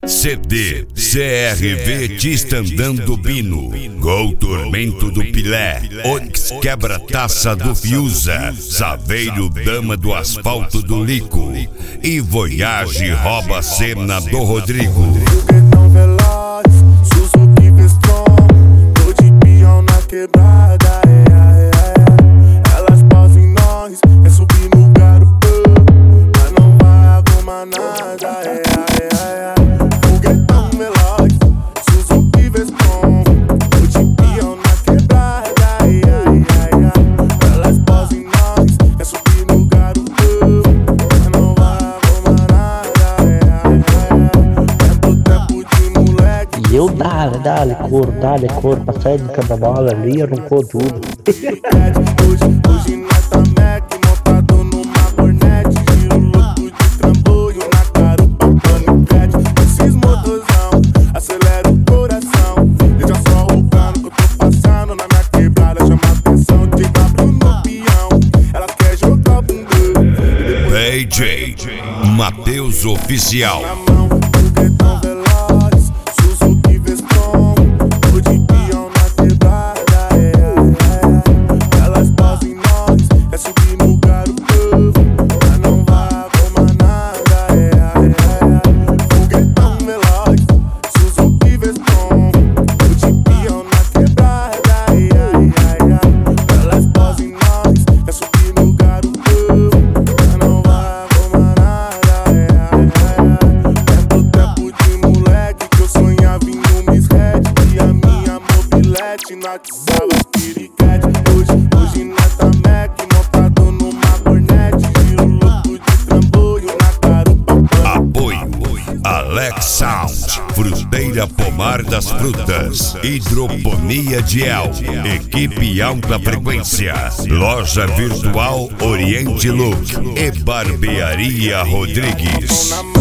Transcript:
CD CRV Tistandando Bino, Gol Tormento do Pilé, Onix Quebra-Taça do Fiuza, Saveiro Dama do Asfalto do Lico e Voyage Rouba Cena do Rodrigo. Foguetão veloz, Suzuki Vestron, tô de peão na quebrada, elas pausam em nós, é subir no garupa, mas não vai arrumar nada, Foguetão veloz, Suzuki Vestron, tô de peão na quebrada, elas pausam em nós, é subir no garupa, mas não vai arrumar nada, E eu dale couro, pra sair do quebra-mola ali, eu não corro tudo. Hoje nós tá Mac, montado numa Hornet, giro louco de trambolho na carupa, paniquete. Esses motorzão, acelera o coração, deixa só o cano que eu tô passando na minha quebrada, chama atenção, de W no peão, ela quer jogar bundão. DJ Matheus Oficial. Na mão, foguetão veloz, Suzuki Vestron, tô de peão na quebrada, elas pausam em nós, é subir no garupa, mas não vai arrumar nada, Foguetão veloz, Suzuki Vestron, tô de peão na quebrada, elas pausam em nós, é subir no garupa, mas não vai arrumar nada, tempo de moleque que eu sonhava em um misred, e a minha mobilete natizava as piriquete. Hoje nós tá Mac, montado numa Hornet, giro louco de trambolho na carupa. Apoio Alex Sound, Fruteira Pomar das Frutas, Hidroponia de El, Equipe Alta Frequência, Loja Virtual Oriente Look e Barbearia Rodrigues.